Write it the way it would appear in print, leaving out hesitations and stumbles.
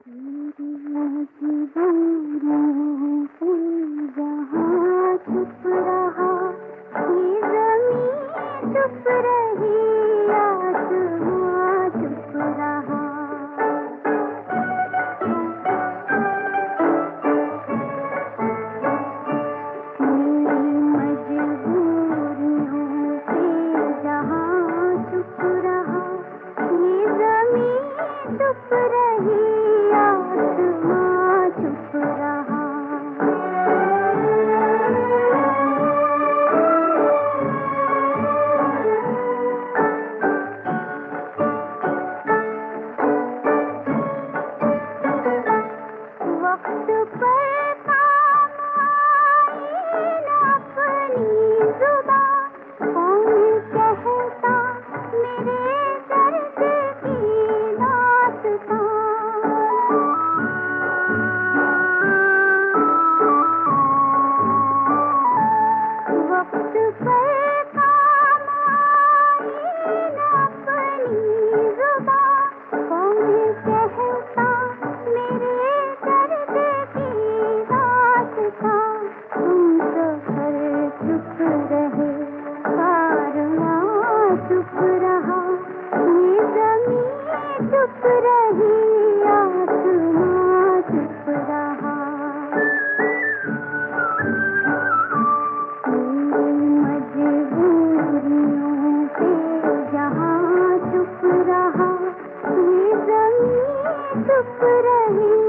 मेरी मजबूरियों पे जहाँ चुप रहा, ये ज़मीं चुप रही, आसमां चुप रहा। मेरी मजबूरियों पे जहाँ चुप रहा, ये ज़मीं चुप रही, आसमां चुप रहा। वक्त पर काम आए न अपनी जुबां, कौन कहता मेरे दर्द की दास्तां। वक्त पर काम आए न अपनी जुबां, कौन कहता मेरे दर्द की दास्तां। तुम सफर चुप रहे, कारवां चुप रहा, ये ज़मीं चुप रही, आसमां चुप रहा। मेरी मजबूरियों पे जहाँ चुप रहा, ये ज़मीं चुप रही,